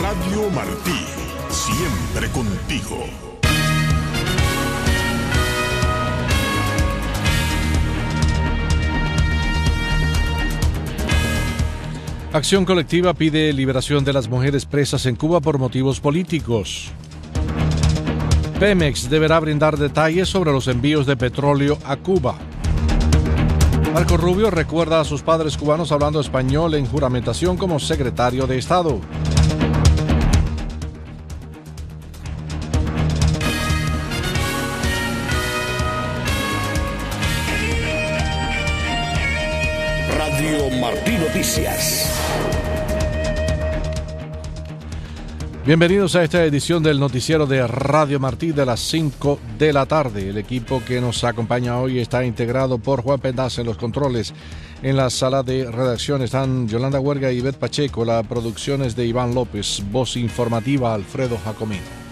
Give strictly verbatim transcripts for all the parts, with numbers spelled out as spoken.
Radio Martí, siempre contigo. Acción Colectiva pide liberación de las mujeres presas en Cuba por motivos políticos. Pemex deberá brindar detalles sobre los envíos de petróleo a Cuba. Marco Rubio recuerda a sus padres cubanos hablando español en juramentación como secretario de Estado. Radio Martí Noticias. Bienvenidos a esta edición del noticiero de Radio Martí de las cinco de la tarde. El equipo que nos acompaña hoy está integrado por Juan Pendaz en los controles. En la sala de redacción están Yolanda Huerga y Ivette Pacheco. La producción es de Iván López. Voz informativa Alfredo Jacomino.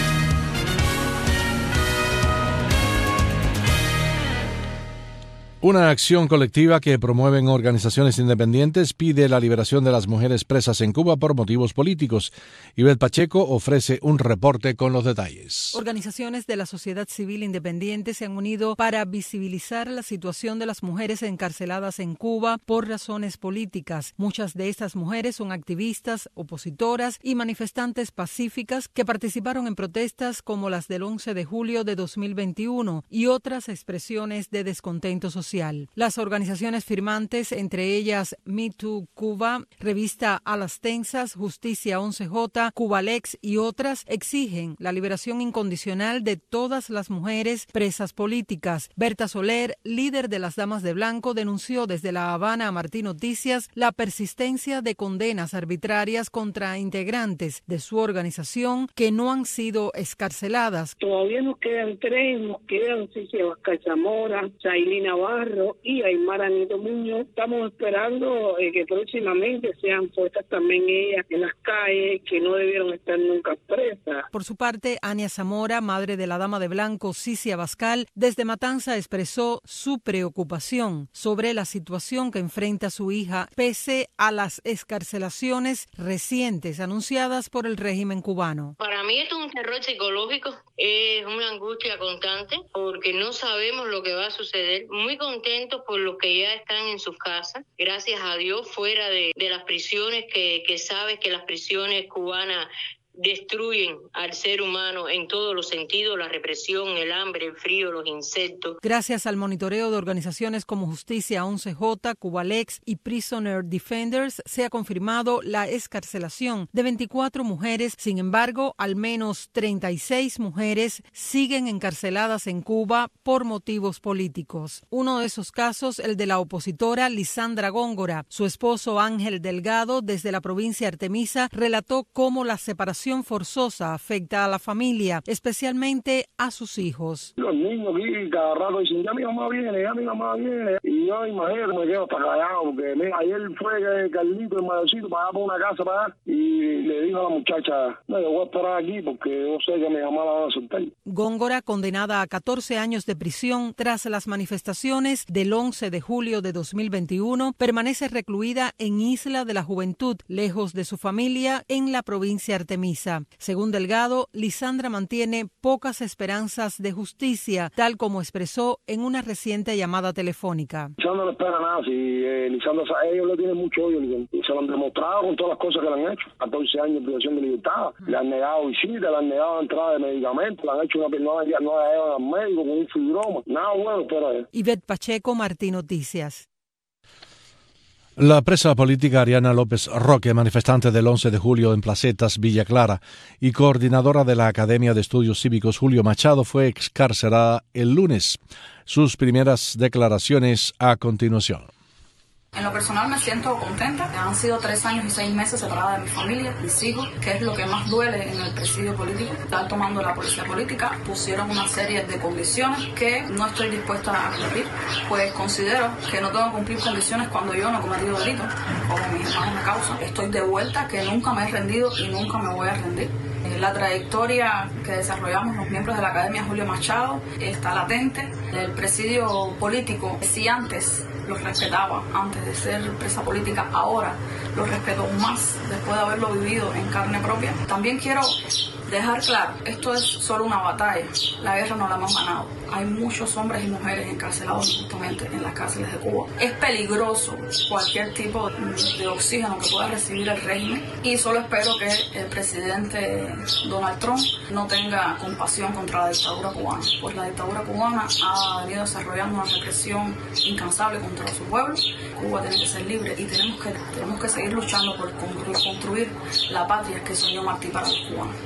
Una acción colectiva que promueven organizaciones independientes pide la liberación de las mujeres presas en Cuba por motivos políticos. Ivette Pacheco ofrece un reporte con los detalles. Organizaciones de la sociedad civil independiente se han unido para visibilizar la situación de las mujeres encarceladas en Cuba por razones políticas. Muchas de estas mujeres son activistas, opositoras y manifestantes pacíficas que participaron en protestas como las del once de julio de dos mil veintiuno y otras expresiones de descontento social. Las organizaciones firmantes, entre ellas Me Too Cuba, Revista A las Tensas, Justicia once J, Cubalex y otras, exigen la liberación incondicional de todas las mujeres presas políticas. Berta Soler, líder de las Damas de Blanco, denunció desde La Habana a Martí Noticias la persistencia de condenas arbitrarias contra integrantes de su organización que no han sido excarceladas. Todavía nos quedan tres, nos quedan Cicia Vázquez Zamora, Sailina Navarro y Aymara Nito Muñoz. Estamos esperando eh, que próximamente sean puestas también ellas en las calles, que no debieron estar nunca presas. Por su parte, Ania Zamora, madre de la Dama de Blanco, Cicia Bascal, desde Matanza expresó su preocupación sobre la situación que enfrenta su hija, pese a las excarcelaciones recientes anunciadas por el régimen cubano. Para mí esto es un terror psicológico, es una angustia constante, porque no sabemos lo que va a suceder. Muy contentos por los que ya están en sus casas, gracias a Dios, fuera de, de las prisiones, que, que sabes que las prisiones cubanas destruyen al ser humano en todos los sentidos, la represión, el hambre, el frío, los insectos. Gracias al monitoreo de organizaciones como Justicia once J, Cubalex y Prisoner Defenders, se ha confirmado la excarcelación de veinticuatro mujeres. Sin embargo, al menos treinta y seis mujeres siguen encarceladas en Cuba por motivos políticos. Uno de esos casos, el de la opositora Lisandra Góngora. Su esposo Ángel Delgado, desde la provincia de Artemisa, relató cómo la separación forzosa afecta a la familia, especialmente a sus hijos. Los niños aquí cada rato dicen, ya mi mamá viene, ya mi mamá viene. Y yo imagino, me quedo hasta callado, porque mira, ayer fue que Carlito, el mayorcito, para allá por una casa para allá, y le dijo a la muchacha, no, yo voy a esperar aquí porque yo sé que mi mamá la van a soltar. Góngora, condenada a catorce años de prisión tras las manifestaciones del once de julio de dos mil veintiuno, permanece recluida en Isla de la Juventud, lejos de su familia, en la provincia de Artemisa. Según Delgado, Lisandra mantiene pocas esperanzas de justicia, tal como expresó en una reciente llamada telefónica. Lisandra no espera nada, si eh, Lisandra, ellos le tienen mucho odio, se lo han demostrado con todas las cosas que le han hecho. catorce años de privación de libertad, le han negado visitas, le han negado entrada de medicamentos, le han hecho una pernoda, no la llevan al médico con un fibroma. Nada bueno, espera. Ivette Pacheco, Martí Noticias. La presa política Ariana López Roque, manifestante del once de julio en Placetas, Villa Clara, y coordinadora de la Academia de Estudios Cívicos Julio Machado, fue excarcelada el lunes. Sus primeras declaraciones a continuación. En lo personal me siento contenta. Han sido tres años y seis meses separada de mi familia, mis hijos, que es lo que más duele en el presidio político. Estar tomando la policía política, pusieron una serie de condiciones que no estoy dispuesta a cumplir, pues considero que no tengo que cumplir condiciones cuando yo no he cometido delitos, como mis hermanos me causan. Estoy de vuelta, que nunca me he rendido y nunca me voy a rendir. La trayectoria que desarrollamos los miembros de la Academia Julio Machado está latente. El presidio político, si antes los respetaba antes de ser presa política, ahora los respeto más después de haberlo vivido en carne propia. También quiero dejar claro, esto es solo una batalla, la guerra no la hemos ganado. Hay muchos hombres y mujeres encarcelados justamente en las cárceles de Cuba. Es peligroso cualquier tipo de oxígeno que pueda recibir el régimen y solo espero que el presidente Donald Trump no tenga compasión contra la dictadura cubana, pues la dictadura cubana ha venido desarrollando una represión incansable contra su pueblo. Cuba tiene que ser libre y tenemos que, tenemos que seguir luchando por construir la patria que soñó Martí para los cubanos.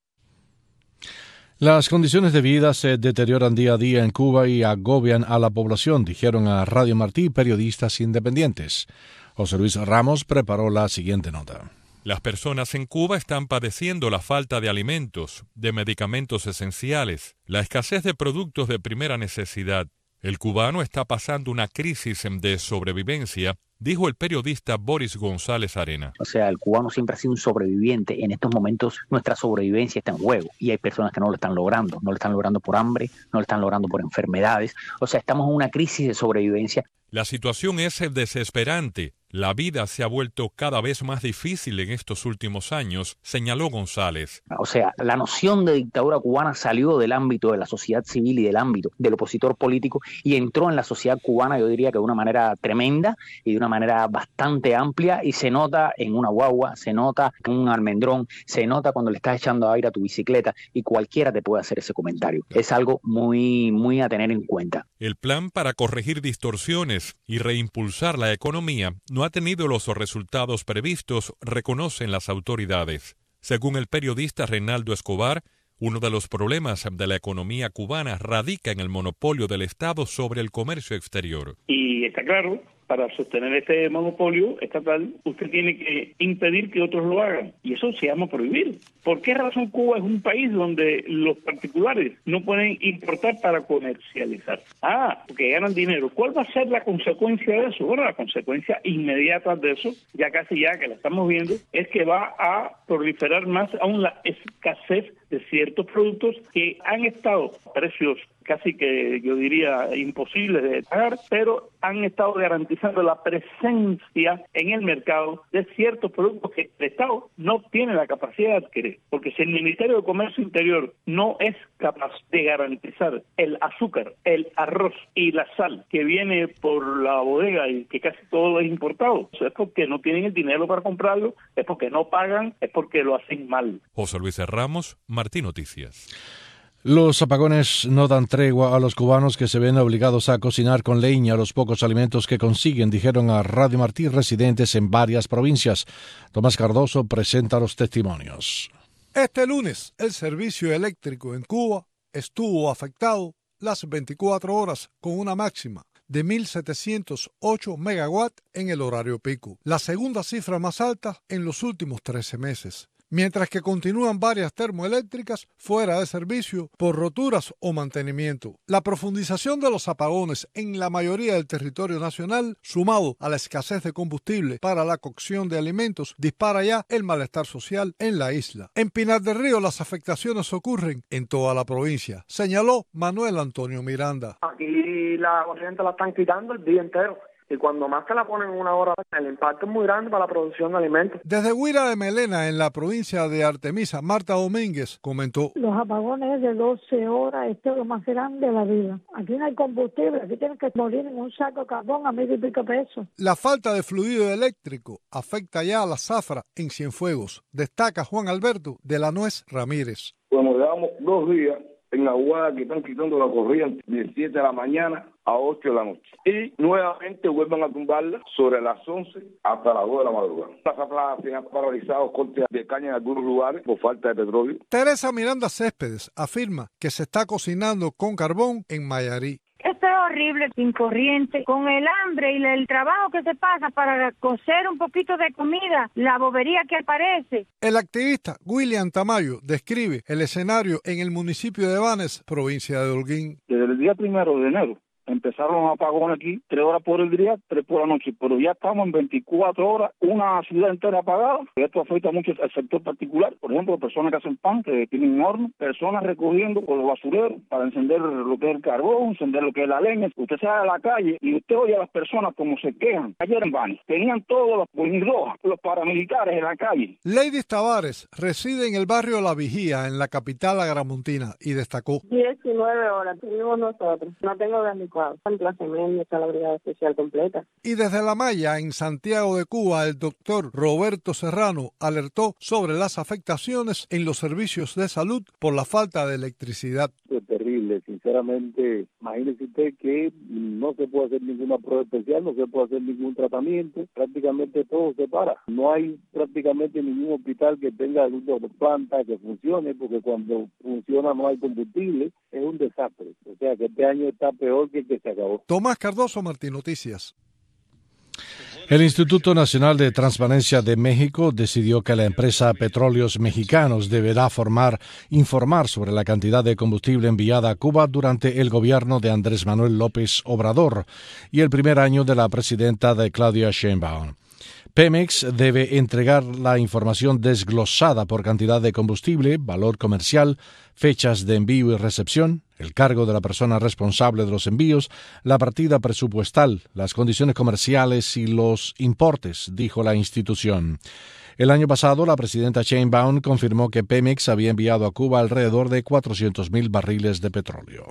Las condiciones de vida se deterioran día a día en Cuba y agobian a la población, dijeron a Radio Martí periodistas independientes. José Luis Ramos preparó la siguiente nota. Las personas en Cuba están padeciendo la falta de alimentos, de medicamentos esenciales, la escasez de productos de primera necesidad. El cubano está pasando una crisis de sobrevivencia, dijo el periodista Boris González Arena. O sea, el cubano siempre ha sido un sobreviviente. En estos momentos nuestra sobrevivencia está en juego y hay personas que no lo están logrando. No lo están logrando por hambre, no lo están logrando por enfermedades. O sea, estamos en una crisis de sobrevivencia. La situación es desesperante. La vida se ha vuelto cada vez más difícil en estos últimos años, señaló González. O sea, la noción de dictadura cubana salió del ámbito de la sociedad civil y del ámbito del opositor político y entró en la sociedad cubana, yo diría que de una manera tremenda y de una manera bastante amplia, y se nota en una guagua, se nota en un almendrón, se nota cuando le estás echando aire a tu bicicleta y cualquiera te puede hacer ese comentario. Es algo muy, muy a tener en cuenta. El plan para corregir distorsiones y reimpulsar la economía no ha tenido los resultados previstos, reconocen las autoridades. Según el periodista Reinaldo Escobar, uno de los problemas de la economía cubana radica en el monopolio del Estado sobre el comercio exterior. Y está claro, para sostener este monopolio estatal, usted tiene que impedir que otros lo hagan. Y eso se llama prohibir. ¿Por qué razón Cuba es un país donde los particulares no pueden importar para comercializar? Ah, porque ganan dinero. ¿Cuál va a ser la consecuencia de eso? Bueno, la consecuencia inmediata de eso, ya casi ya que la estamos viendo, es que va a proliferar más aún la escasez de ciertos productos que han estado a precios casi que yo diría imposibles de pagar, pero han estado garantizando la presencia en el mercado de ciertos productos que el Estado no tiene la capacidad de adquirir. Porque si el Ministerio de Comercio Interior no es capaz de garantizar el azúcar, el arroz y la sal que viene por la bodega y que casi todo es importado, eso es porque no tienen el dinero para comprarlo, es porque no pagan, es porque lo hacen mal. José Luis Ramos, Martí Noticias. Los apagones no dan tregua a los cubanos que se ven obligados a cocinar con leña los pocos alimentos que consiguen, dijeron a Radio Martí residentes en varias provincias. Tomás Cardoso presenta los testimonios. Este lunes, el servicio eléctrico en Cuba estuvo afectado las veinticuatro horas con una máxima de mil setecientos ocho megawatts en el horario pico, la segunda cifra más alta en los últimos trece meses. Mientras que continúan varias termoeléctricas fuera de servicio por roturas o mantenimiento. La profundización de los apagones en la mayoría del territorio nacional, sumado a la escasez de combustible para la cocción de alimentos, dispara ya el malestar social en la isla. En Pinar del Río las afectaciones ocurren en toda la provincia, señaló Manuel Antonio Miranda. Aquí la corriente la están quitando el día entero. Y cuando más te la ponen en una hora, el impacto es muy grande para la producción de alimentos. Desde Huira de Melena, en la provincia de Artemisa, Marta Domínguez comentó: los apagones de doce horas, esto es lo más grande de la vida. Aquí no hay combustible, aquí tienes que morir en un saco de carbón a mil y pico pesos. La falta de fluido eléctrico afecta ya a la zafra en Cienfuegos, destaca Juan Alberto de la Nuez Ramírez. Bueno, llevamos dos días en Aguada que están quitando la corriente de siete de la mañana a ocho de la noche. Y nuevamente vuelven a tumbarla sobre las once hasta las dos de la madrugada. Las zafras se han paralizado cortes de caña en algunos lugares por falta de petróleo. Teresa Miranda Céspedes afirma que se está cocinando con carbón en Mayarí. Esto es horrible, sin corriente, con el hambre y el trabajo que se pasa para cocer un poquito de comida, la bobería que aparece. El activista William Tamayo describe el escenario en el municipio de Banes, provincia de Holguín. Desde el día primero de enero empezaron los apagones aquí, tres horas por el día, tres por la noche, pero ya estamos en veinticuatro horas, una ciudad entera apagada. Esto afecta mucho al sector particular, por ejemplo, personas que hacen pan, que tienen un horno, personas recogiendo con los basureros para encender lo que es el carbón, encender lo que es la leña. Usted sale a la calle y usted oye a las personas como se quejan. Ayer en Bani tenían todos los boinirrojas, los paramilitares en la calle. Lady Tavares reside en el barrio La Vigía, en la capital agramontina, y destacó: diecinueve horas tuvimos nosotros. No tengo veinticuatro. En clase media está la brigada especial completa. Y desde La Maya, en Santiago de Cuba, el doctor Roberto Serrano alertó sobre las afectaciones en los servicios de salud por la falta de electricidad. Es terrible, sinceramente. Imagínese usted que no se puede hacer ninguna prueba especial, no se puede hacer ningún tratamiento, prácticamente todo se para. No hay prácticamente ningún hospital que tenga una planta que funcione, porque cuando funciona no hay combustible, es un desastre. O sea que este año está peor que el que se acabó. Tomás Cardoso, Martín Noticias. El Instituto Nacional de Transparencia de México decidió que la empresa Petróleos Mexicanos deberá formar, informar sobre la cantidad de combustible enviada a Cuba durante el gobierno de Andrés Manuel López Obrador y el primer año de la presidenta de Claudia Sheinbaum. Pemex debe entregar la información desglosada por cantidad de combustible, valor comercial, fechas de envío y recepción, el cargo de la persona responsable de los envíos, la partida presupuestal, las condiciones comerciales y los importes, dijo la institución. El año pasado, la presidenta Sheinbaum confirmó que Pemex había enviado a Cuba alrededor de cuatrocientos mil barriles de petróleo.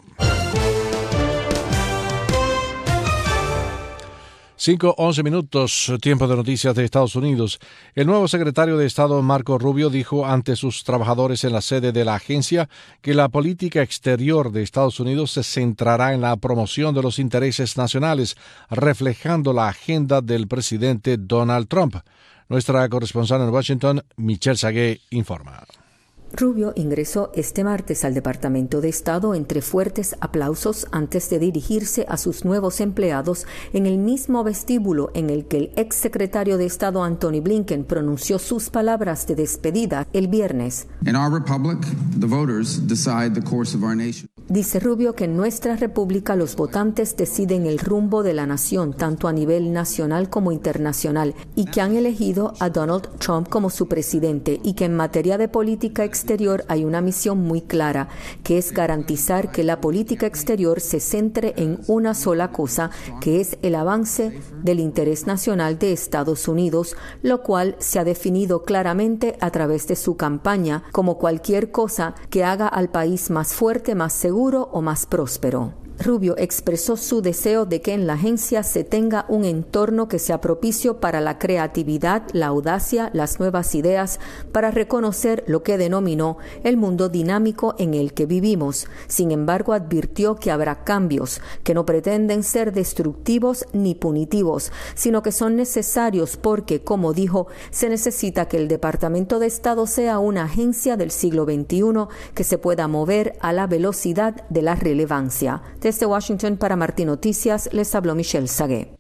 Cinco, once minutos, tiempo de noticias de Estados Unidos. El nuevo secretario de Estado, Marco Rubio, dijo ante sus trabajadores en la sede de la agencia que la política exterior de Estados Unidos se centrará en la promoción de los intereses nacionales, reflejando la agenda del presidente Donald Trump. Nuestra corresponsal en Washington, Michelle Sagué, informa. Rubio ingresó este martes al Departamento de Estado entre fuertes aplausos antes de dirigirse a sus nuevos empleados en el mismo vestíbulo en el que el exsecretario de Estado Antony Blinken pronunció sus palabras de despedida el viernes. In our republic, the voters decide the course of our nation. Dice Rubio que en nuestra república los votantes deciden el rumbo de la nación, tanto a nivel nacional como internacional, y que han elegido a Donald Trump como su presidente, y que en materia de política exterior hay una misión muy clara, que es garantizar que la política exterior se centre en una sola cosa, que es el avance del interés nacional de Estados Unidos, lo cual se ha definido claramente a través de su campaña como cualquier cosa que haga al país más fuerte, más seguro o más próspero. Rubio expresó su deseo de que en la agencia se tenga un entorno que sea propicio para la creatividad, la audacia, las nuevas ideas, para reconocer lo que denominó el mundo dinámico en el que vivimos. Sin embargo, advirtió que habrá cambios, que no pretenden ser destructivos ni punitivos, sino que son necesarios porque, como dijo, se necesita que el Departamento de Estado sea una agencia del siglo veintiuno que se pueda mover a la velocidad de la relevancia. Desde Washington para Martín Noticias, les habló Michelle Sagué.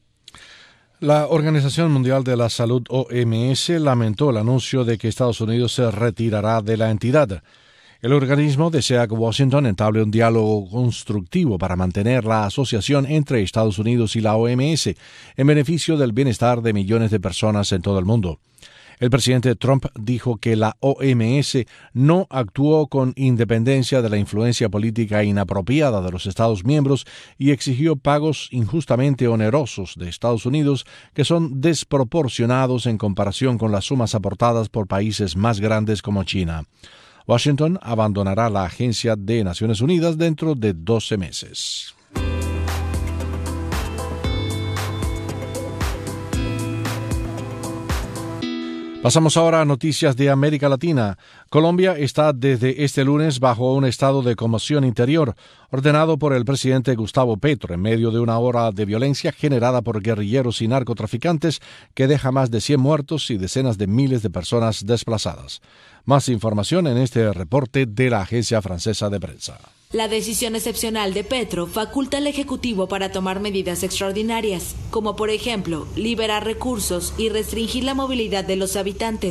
La Organización Mundial de la Salud, O M S, lamentó el anuncio de que Estados Unidos se retirará de la entidad. El organismo desea que Washington entable un diálogo constructivo para mantener la asociación entre Estados Unidos y la O M S en beneficio del bienestar de millones de personas en todo el mundo. El presidente Trump dijo que la O M S no actuó con independencia de la influencia política inapropiada de los Estados miembros y exigió pagos injustamente onerosos de Estados Unidos que son desproporcionados en comparación con las sumas aportadas por países más grandes como China. Washington abandonará la Agencia de Naciones Unidas dentro de doce meses. Pasamos ahora a noticias de América Latina. Colombia está desde este lunes bajo un estado de conmoción interior, ordenado por el presidente Gustavo Petro en medio de una ola de violencia generada por guerrilleros y narcotraficantes que deja más de cien muertos y decenas de miles de personas desplazadas. Más información en este reporte de la Agencia Francesa de Prensa. La decisión excepcional de Petro faculta al Ejecutivo para tomar medidas extraordinarias, como por ejemplo, liberar recursos y restringir la movilidad de los habitantes.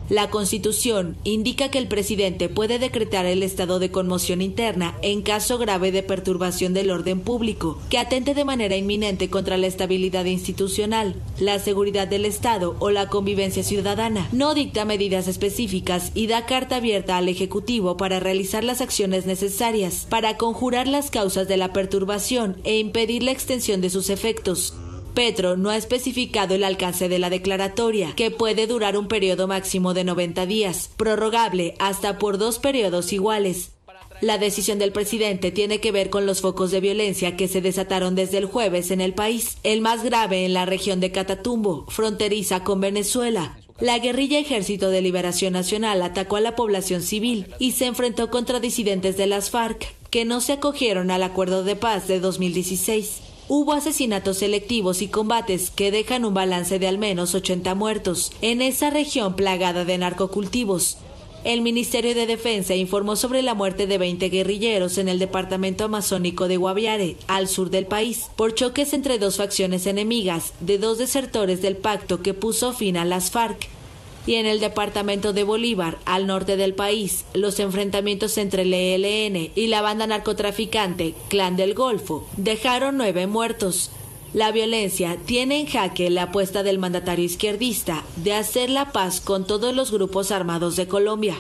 La Constitución indica que el presidente puede decretar el estado de conmoción interna en caso grave de perturbación del orden público, que atente de manera inminente contra la estabilidad institucional, la seguridad del Estado o la convivencia ciudadana. No dicta medidas específicas y da carta abierta al Ejecutivo para realizar las acciones necesarias para conjurar las causas de la perturbación e impedir la extensión de sus efectos. Petro no ha especificado el alcance de la declaratoria, que puede durar un periodo máximo de noventa días, prorrogable hasta por dos periodos iguales. La decisión del presidente tiene que ver con los focos de violencia que se desataron desde el jueves en el país, el más grave en la región de Catatumbo, fronteriza con Venezuela. La guerrilla Ejército de Liberación Nacional atacó a la población civil y se enfrentó contra disidentes de las FARC, que no se acogieron al acuerdo de paz de dos mil dieciséis. Hubo asesinatos selectivos y combates que dejan un balance de al menos ochenta muertos en esa región plagada de narcocultivos. El Ministerio de Defensa informó sobre la muerte de veinte guerrilleros en el departamento amazónico de Guaviare, al sur del país, por choques entre dos facciones enemigas de dos desertores del pacto que puso fin a las FARC. Y en el departamento de Bolívar, al norte del país, los enfrentamientos entre el E L N y la banda narcotraficante Clan del Golfo dejaron nueve muertos. La violencia tiene en jaque la apuesta del mandatario izquierdista de hacer la paz con todos los grupos armados de Colombia.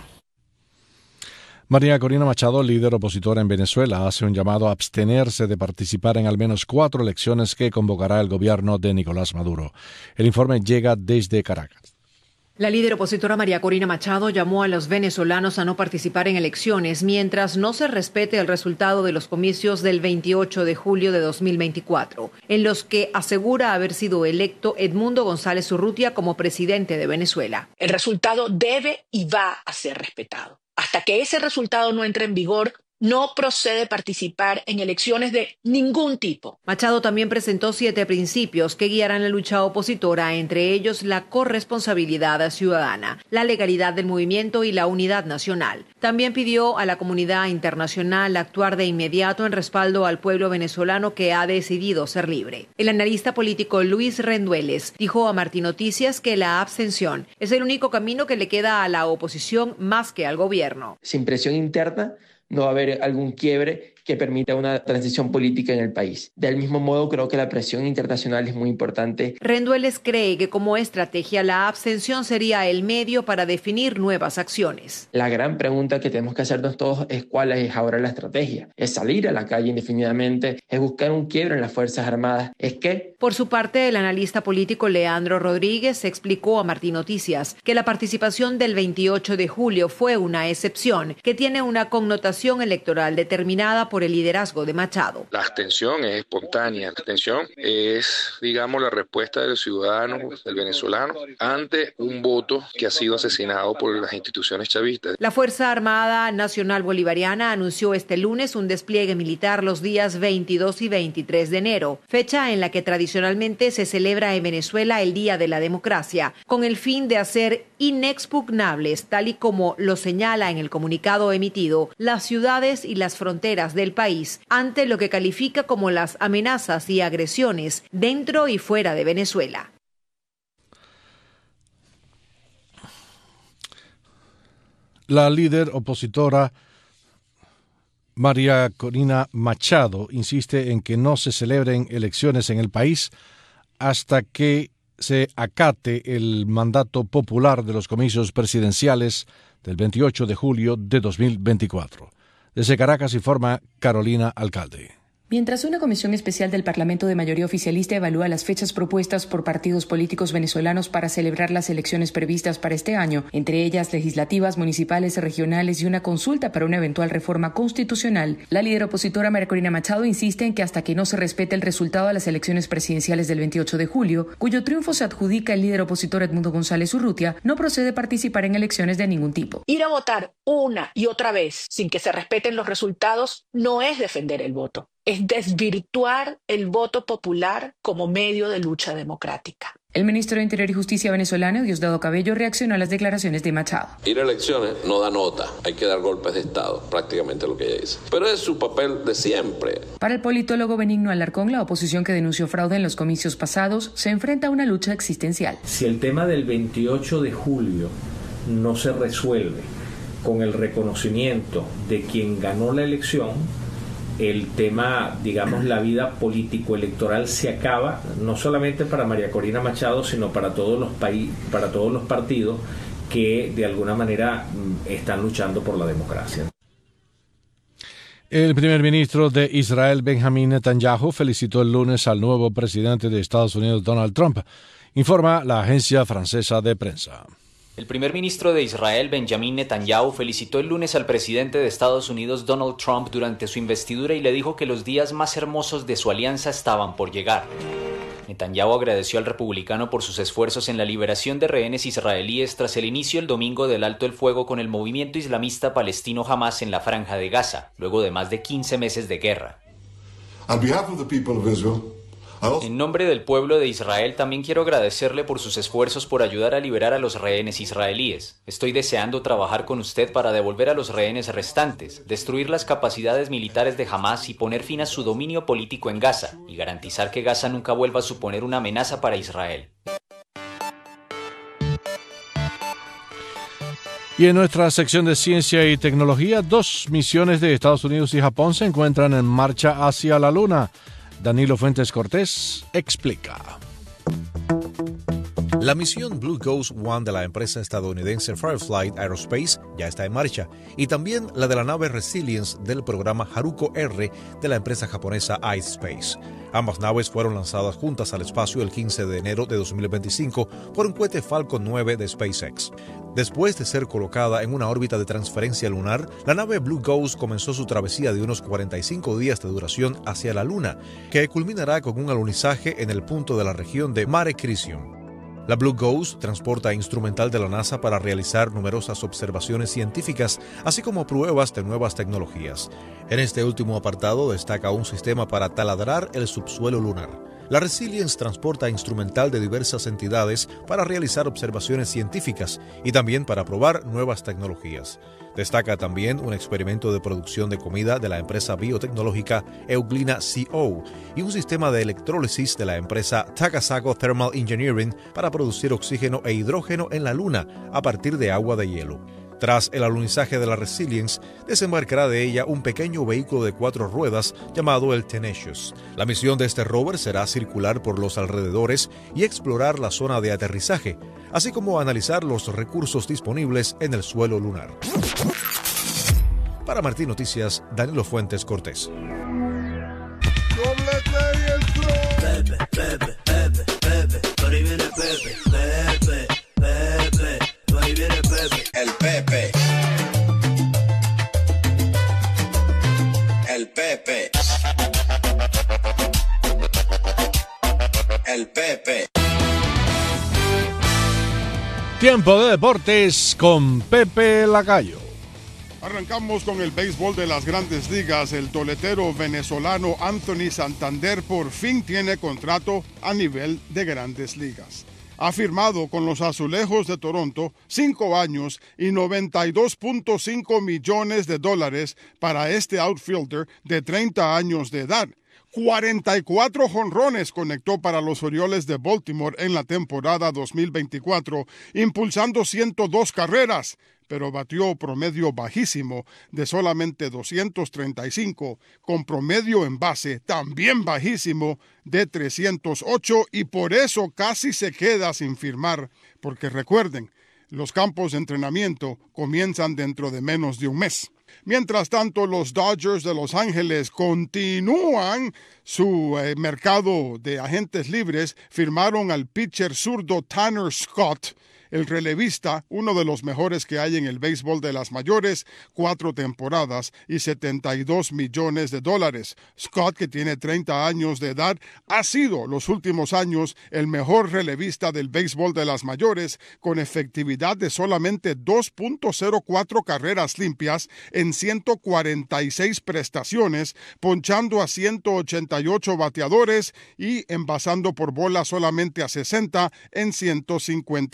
María Corina Machado, líder opositora en Venezuela, hace un llamado a abstenerse de participar en al menos cuatro elecciones que convocará el gobierno de Nicolás Maduro. El informe llega desde Caracas. La líder opositora María Corina Machado llamó a los venezolanos a no participar en elecciones mientras no se respete el resultado de los comicios del veintiocho de julio de dos mil veinticuatro, en los que asegura haber sido electo Edmundo González Urrutia como presidente de Venezuela. El resultado debe y va a ser respetado. Hasta que ese resultado no entre en vigor, no procede participar en elecciones de ningún tipo. Machado también presentó siete principios que guiarán la lucha opositora, entre ellos la corresponsabilidad ciudadana, la legalidad del movimiento y la unidad nacional. También pidió a la comunidad internacional actuar de inmediato en respaldo al pueblo venezolano que ha decidido ser libre. El analista político Luis Rendueles dijo a Martín Noticias que la abstención es el único camino que le queda a la oposición más que al gobierno. Sin presión interna no va a haber algún quiebre que permita una transición política en el país. Del mismo modo, creo que la presión internacional es muy importante. Rendueles cree que como estrategia la abstención sería el medio para definir nuevas acciones. La gran pregunta que tenemos que hacernos todos es cuál es ahora la estrategia. ¿Es salir a la calle indefinidamente? ¿Es buscar un quiebre en las Fuerzas Armadas? ¿Es qué? Por su parte, el analista político Leandro Rodríguez explicó a Martín Noticias que la participación del veintiocho de julio fue una excepción que tiene una connotación electoral determinada por el liderazgo de Machado. La abstención es espontánea, la abstención es, digamos, la respuesta del ciudadano, del venezolano, ante un voto que ha sido asesinado por las instituciones chavistas. La Fuerza Armada Nacional Bolivariana anunció este lunes un despliegue militar los días veintidós y veintitrés de enero, fecha en la que tradicionalmente se celebra en Venezuela el Día de la Democracia, con el fin de hacer inexpugnables, tal y como lo señala en el comunicado emitido, las ciudades y las fronteras del país ante lo que califica como las amenazas y agresiones dentro y fuera de Venezuela. La líder opositora María Corina Machado insiste en que no se celebren elecciones en el país hasta que se acate el mandato popular de los comicios presidenciales del veintiocho de julio de dos mil veinticuatro. Desde Caracas informa Carolina Alcalde. Mientras una comisión especial del Parlamento de mayoría oficialista evalúa las fechas propuestas por partidos políticos venezolanos para celebrar las elecciones previstas para este año, entre ellas legislativas, municipales, regionales y una consulta para una eventual reforma constitucional, la líder opositora María Corina Machado insiste en que hasta que no se respete el resultado de las elecciones presidenciales del veintiocho de julio, cuyo triunfo se adjudica el líder opositor Edmundo González Urrutia, no procede participar en elecciones de ningún tipo. Ir a votar una y otra vez sin que se respeten los resultados no es defender el voto. Es desvirtuar el voto popular como medio de lucha democrática. El ministro de Interior y Justicia venezolano, Diosdado Cabello, reaccionó a las declaraciones de Machado. Ir a elecciones no da nota, hay que dar golpes de Estado, prácticamente lo que ella dice. Pero es su papel de siempre. Para el politólogo Benigno Alarcón, la oposición que denunció fraude en los comicios pasados se enfrenta a una lucha existencial. Si el tema del veintiocho de julio no se resuelve con el reconocimiento de quien ganó la elección, el tema, digamos, la vida político-electoral se acaba, no solamente para María Corina Machado, sino para todos los países, para todos los partidos que de alguna manera están luchando por la democracia. El primer ministro de Israel, Benjamin Netanyahu, felicitó el lunes al nuevo presidente de Estados Unidos, Donald Trump, informa la agencia francesa de prensa. El primer ministro de Israel, Benjamin Netanyahu, felicitó el lunes al presidente de Estados Unidos, Donald Trump, durante su investidura y le dijo que los días más hermosos de su alianza estaban por llegar. Netanyahu agradeció al republicano por sus esfuerzos en la liberación de rehenes israelíes tras el inicio el domingo del alto el fuego con el movimiento islamista palestino Hamas en la Franja de Gaza, luego de más de quince meses de guerra. On behalf of the people of Israel, En nombre del pueblo de Israel, también quiero agradecerle por sus esfuerzos por ayudar a liberar a los rehenes israelíes. Estoy deseando trabajar con usted para devolver a los rehenes restantes, destruir las capacidades militares de Hamas y poner fin a su dominio político en Gaza, y garantizar que Gaza nunca vuelva a suponer una amenaza para Israel. Y en nuestra sección de ciencia y tecnología, dos misiones de Estados Unidos y Japón se encuentran en marcha hacia la Luna. Danilo Fuentes Cortés explica. La misión Blue Ghost uno de la empresa estadounidense Firefly Aerospace ya está en marcha, y también la de la nave Resilience del programa Haruko R de la empresa japonesa iSpace. Ambas naves fueron lanzadas juntas al espacio el quince de enero de dos mil veinticinco por un cohete Falcon nueve de SpaceX. Después de ser colocada en una órbita de transferencia lunar, la nave Blue Ghost comenzó su travesía de unos cuarenta y cinco días de duración hacia la Luna, que culminará con un alunizaje en el punto de la región de Mare Crisium. La Blue Ghost transporta instrumental de la NASA para realizar numerosas observaciones científicas, así como pruebas de nuevas tecnologías. En este último apartado destaca un sistema para taladrar el subsuelo lunar. La Resilience transporta instrumental de diversas entidades para realizar observaciones científicas y también para probar nuevas tecnologías. Destaca también un experimento de producción de comida de la empresa biotecnológica Euglena C O y un sistema de electrólisis de la empresa Takasago Thermal Engineering para producir oxígeno e hidrógeno en la Luna a partir de agua de hielo. Tras el alunizaje de la Resilience, desembarcará de ella un pequeño vehículo de cuatro ruedas llamado el Tenacious. La misión de este rover será circular por los alrededores y explorar la zona de aterrizaje, así como analizar los recursos disponibles en el suelo lunar. Para Martín Noticias, Danilo Fuentes Cortés. Pepe, Pepe, Pepe, Pepe, por ahí viene Pepe, Pepe, Pepe, por ahí viene Pepe. El Pepe. El Pepe. El Pepe. Tiempo de deportes con Pepe Lacayo. Arrancamos con el béisbol de las Grandes Ligas. El toletero venezolano Anthony Santander por fin tiene contrato a nivel de Grandes Ligas. Ha firmado con los Azulejos de Toronto cinco años y noventa y dos punto cinco millones de dólares para este outfielder de treinta años de edad. cuarenta y cuatro jonrones conectó para los Orioles de Baltimore en la temporada dos mil veinticuatro, impulsando ciento dos carreras, pero batió promedio bajísimo de solamente doscientos treinta y cinco, con promedio en base también bajísimo de trescientos ocho, y por eso casi se queda sin firmar, porque recuerden, los campos de entrenamiento comienzan dentro de menos de un mes. Mientras tanto, los Dodgers de Los Ángeles continúan su eh, mercado de agentes libres. Firmaron al pitcher zurdo Tanner Scott, el relevista, uno de los mejores que hay en el béisbol de las mayores, cuatro temporadas y setenta y dos millones de dólares. Scott, que tiene treinta años de edad, ha sido los últimos años el mejor relevista del béisbol de las mayores, con efectividad de solamente dos punto cero cuatro carreras limpias en ciento cuarenta y seis prestaciones, ponchando a ciento ochenta y ocho bateadores y envasando por bola solamente a sesenta en ciento cincuenta innings.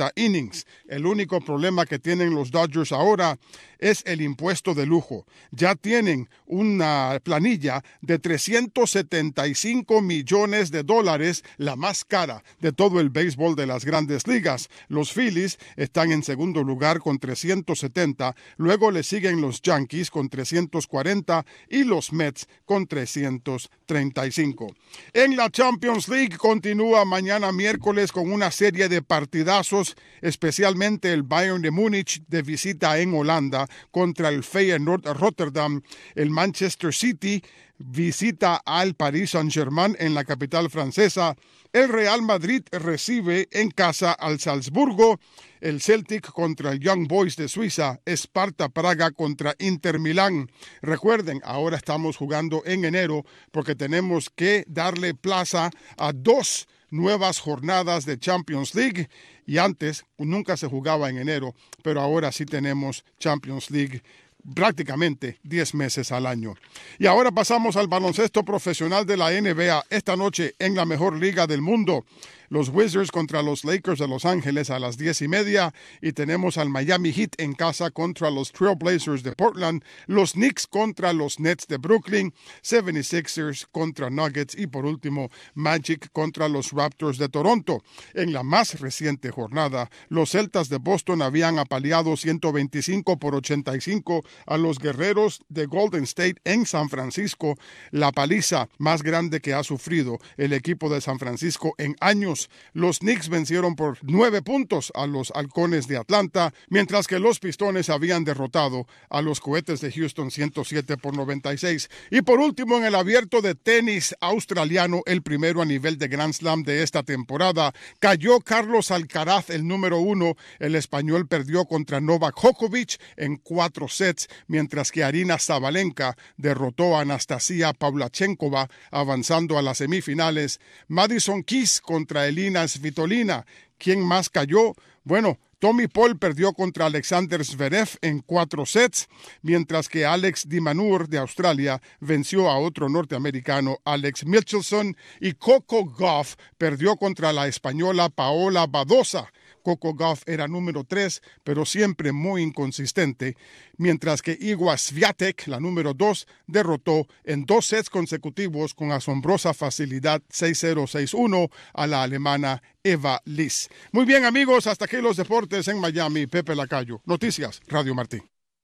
Kings. El único problema que tienen los Dodgers ahora es el impuesto de lujo. Ya tienen una planilla de trescientos setenta y cinco millones de dólares, la más cara de todo el béisbol de las Grandes Ligas. Los Phillies están en segundo lugar con trescientos setenta, luego le siguen los Yankees con trescientos cuarenta y los Mets con trescientos treinta y cinco. En la Champions League continúa mañana miércoles con una serie de partidazos, especialmente el Bayern de Múnich de visita en Holanda contra el Feyenoord Rotterdam. El Manchester City visita al Paris Saint-Germain en la capital francesa. El Real Madrid recibe en casa al Salzburgo. El Celtic contra el Young Boys de Suiza. Sparta Praga contra Inter Milán. Recuerden, ahora estamos jugando en enero porque tenemos que darle plaza a dos nuevas jornadas de Champions League, y antes nunca se jugaba en enero, pero ahora sí tenemos Champions League prácticamente diez meses al año. Y ahora pasamos al baloncesto profesional de la N B A. Esta noche en la mejor liga del mundo, los Wizards contra los Lakers de Los Ángeles a las diez y media, y tenemos al Miami Heat en casa contra los Trail Blazers de Portland, los Knicks contra los Nets de Brooklyn, setenta y seis ers contra Nuggets y por último Magic contra los Raptors de Toronto. En la más reciente jornada, los Celtas de Boston habían apaleado ciento veinticinco por ochenta y cinco a los Guerreros de Golden State en San Francisco, la paliza más grande que ha sufrido el equipo de San Francisco en años. Los Knicks vencieron por nueve puntos a los Halcones de Atlanta, mientras que los Pistones habían derrotado a los Cohetes de Houston ciento siete por noventa y seis. Y por último, en el abierto de tenis australiano, el primero a nivel de Grand Slam de esta temporada, cayó Carlos Alcaraz, el número uno. El español perdió contra Novak Djokovic en cuatro sets, mientras que Aryna Sabalenka derrotó a Anastasia Pavlyuchenkova, avanzando a las semifinales. Madison Keys contra Elina Svitolina. ¿Quién más cayó? Bueno, Tommy Paul perdió contra Alexander Zverev en cuatro sets, mientras que Alex de Minaur de Australia venció a otro norteamericano, Alex Michelson, y Coco Gauff perdió contra la española Paola Badosa. Coco Gauff era número tres, pero siempre muy inconsistente, mientras que Iga Swiatek, la número dos, derrotó en dos sets consecutivos con asombrosa facilidad seis cero seis uno a la alemana Eva Liss. Muy bien, amigos, hasta aquí los deportes en Miami. Pepe Lacayo, Noticias, Radio Martí.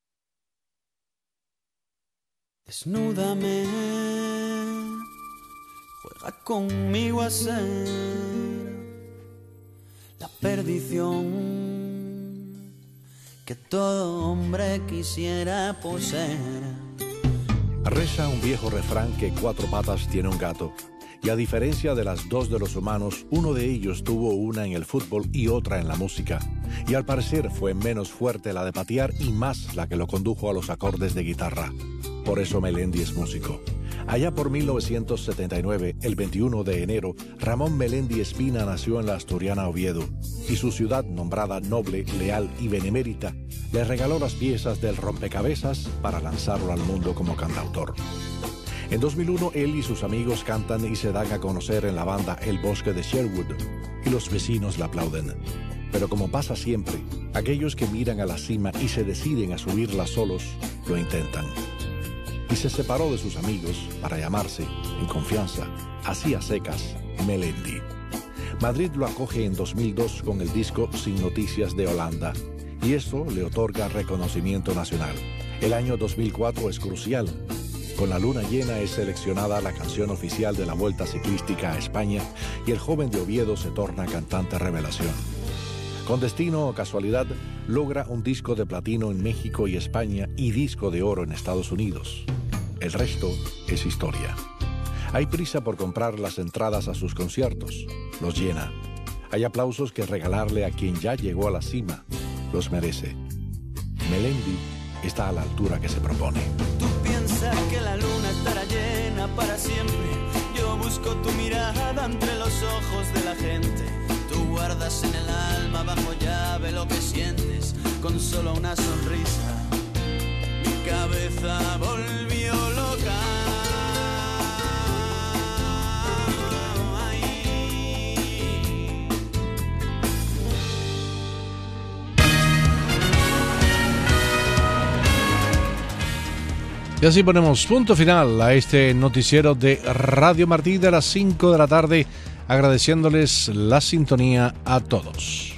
Desnúdame, juega conmigo a ser la perdición que todo hombre quisiera poseer. Reza un viejo refrán que cuatro patas tiene un gato. Y a diferencia de las dos de los humanos, uno de ellos tuvo una en el fútbol y otra en la música. Y al parecer fue menos fuerte la de patear y más la que lo condujo a los acordes de guitarra. Por eso Melendi es músico. Allá por mil novecientos setenta y nueve, el veintiuno de enero, Ramón Melendi Espina nació en la asturiana Oviedo, y su ciudad, nombrada noble, leal y benemérita, le regaló las piezas del rompecabezas para lanzarlo al mundo como cantautor. En dos mil uno, él y sus amigos cantan y se dan a conocer en la banda El Bosque de Sherwood, y los vecinos la aplauden. Pero como pasa siempre, aquellos que miran a la cima y se deciden a subirla solos, lo intentan. Y se separó de sus amigos para llamarse, en confianza, así a secas, Melendi. Madrid lo acoge en dos mil dos con el disco Sin Noticias de Holanda, y esto le otorga reconocimiento nacional. El año dos mil cuatro es crucial. Con la luna llena es seleccionada la canción oficial de la Vuelta Ciclística a España y el joven de Oviedo se torna cantante revelación. Con destino o casualidad, logra un disco de platino en México y España y disco de oro en Estados Unidos. El resto es historia. Hay prisa por comprar las entradas a sus conciertos. Los llena. Hay aplausos que regalarle a quien ya llegó a la cima. Los merece. Melendi está a la altura que se propone. Tú piensas que la luna estará llena para siempre. Yo busco tu mirada entre los ojos de la gente. Tú guardas en el alma bajo llave lo que sientes con solo una sonrisa. Mi cabeza volvió loca. Y así ponemos punto final a este noticiero de Radio Martí de las cinco de la tarde, agradeciéndoles la sintonía a todos.